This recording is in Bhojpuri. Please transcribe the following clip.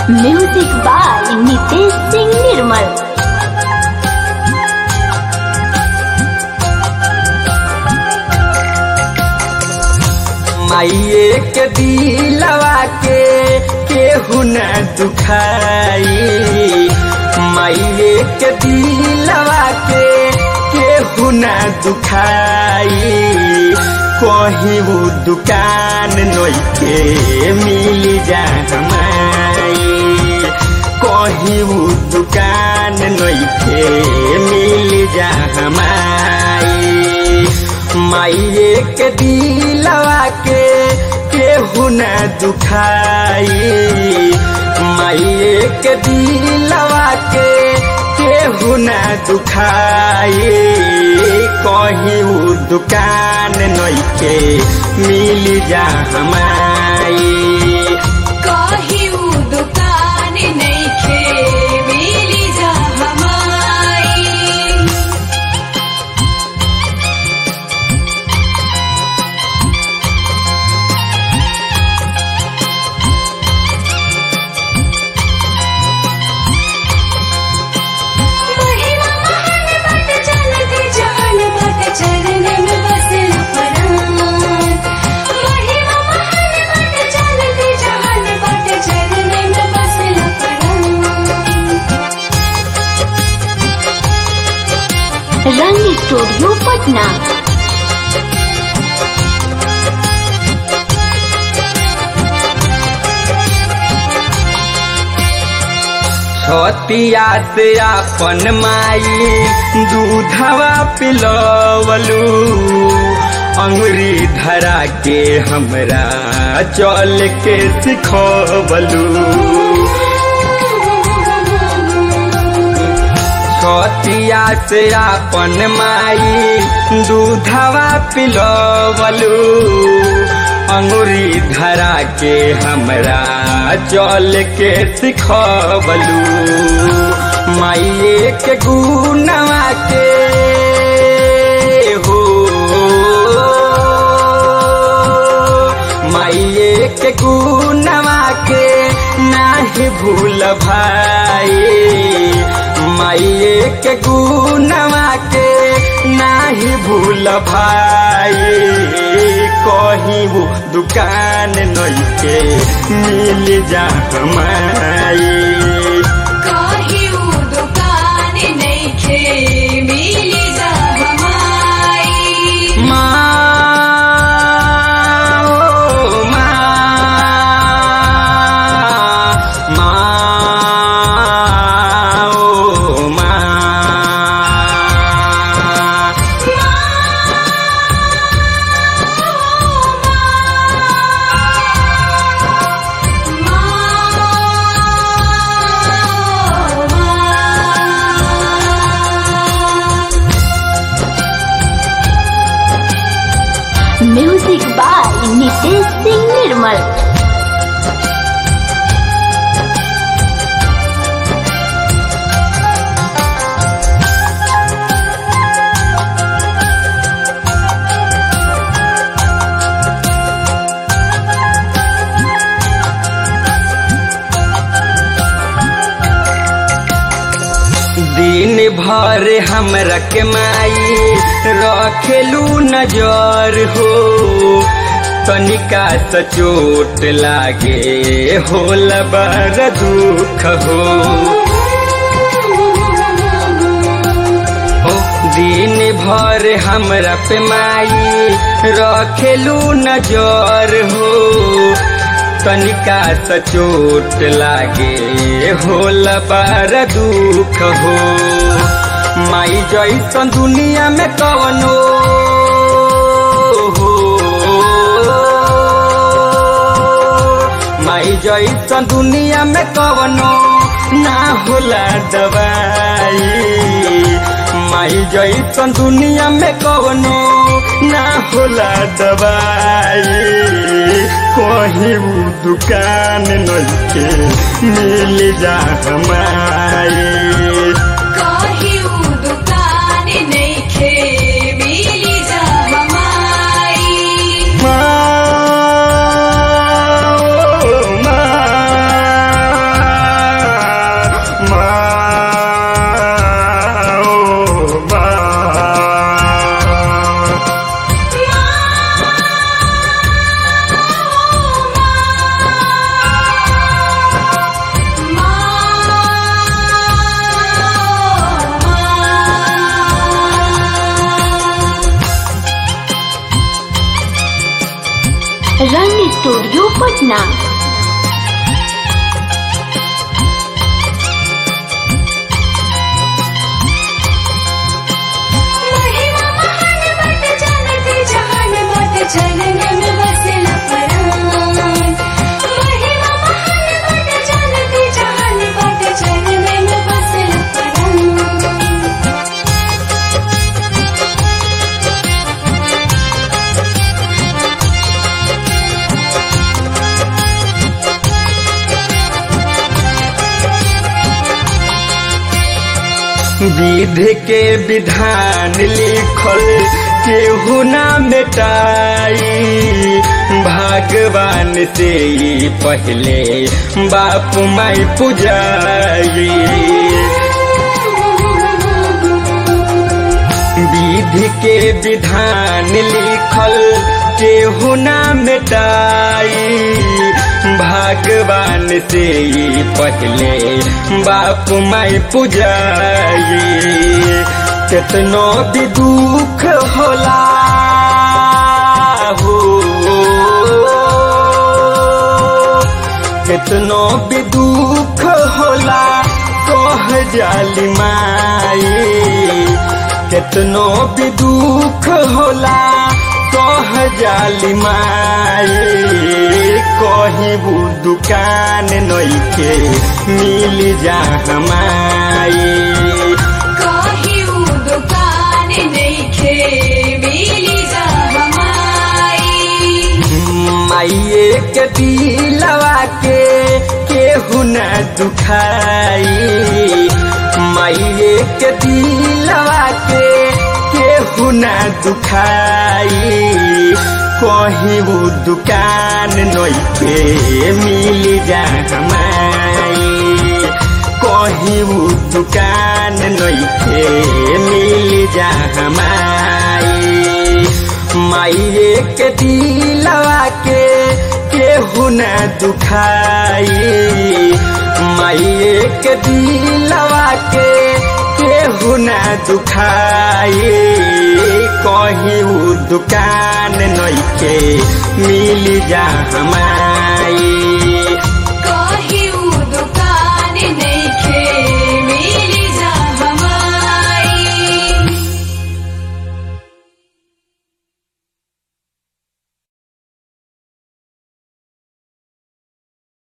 Music by Nitesh Singh Nirmal. माइये के दिलवा के केहू न दुखाई, माइये के दिलवा के केहू न दुखाई। कहीं वो दुकान नोके मिल जा हमारी, कहीं वो दुकान नोके मिल जा हमारी। माइये के दिलवा के केहू न दुखाई, माइये के दिलवा के केहू न दुखाई। कहीं वो दुकान नोके मिल जा हमारी, कहीं वो दुकान नइखे मिली जा हमारी। महिमा महान बट चलते जान बट चरण में बसल परान। महिमा महान बट चलते जान बट चरण में बसल परान। रंग स्टूडियो पटना। छतिया से अपन माई दूधवा पिलवलू, अंगुरी धरा के हमरा चल के सिखवलू। छतिया से अपन माई दूधवा पिलवलू, अंगुरी धरा के हमरा चल के सिखवलू। माइये के गुनवा के हो, माइये के गुनवा के नाही भूल भाई, माइये के गुनवा के नाही भूल भाई। कहीं वो दुकान नइखे मिल जा हमारी, कहीं वो दुकान नइखे मिली जा हमारी। माँ ओ माँ, माँ ओ माँ। Music by Nitesh Singh Nirmal. दिन भर हमरा के माई रखेलू नजर हो, तनिका सा चोट लागे होल बड़ दुख हो। दिन भर हमरा पे माई रखेलू नजर हो, तनिका सा चोट लागे होल बड़ दुख हो। माई जैसन दुनिया में कवनो हो, माई जैसन दुनिया में कवनो ना होला दवाई, माई जैसन दुनिया में कवनो ना होला दवाई। कहीं वो दुकान नइखे मिल जा हमारी, कहीं वो दुकान नइखे मिली जा हमारी। माँ ओ माँ। पटना। महिमा महान बट जानत जहान बट चरण में बसल परान। महिमा महान बट जानत जहान बट चरण में बसल परान। विधि के विधान लिखल केहू ना मिटाई, भगवान से ही पहले बाप माई पुजाई। विधि के विधान लिखल केहू ना मिटाई, भगवान से ही पहले बाप माई पुजाई। कितनो भी दुख होला हो, कितनो भी दुख होला कह जाली माई। कितनो भी दुख होला कह जाली माई। कहीं वो दुकान नइखे मिल जा हमाई। कहीं वो दुकान नइखे मिली जा हमाई। माइये के दिलवा के केहू न दुखाई। माइये के दिलवा के केहू न दुखाई। कहीं वो दुकान नइखे मिल जा हमाई। कहीं वो दुकान नइखे मिल जा हमाई। माइये के दिलवा के केहू न दुखाई। माइये के दिलवा के केहू न दुखाई। कहीं वो दुकान नइखे मिल जा हमारी।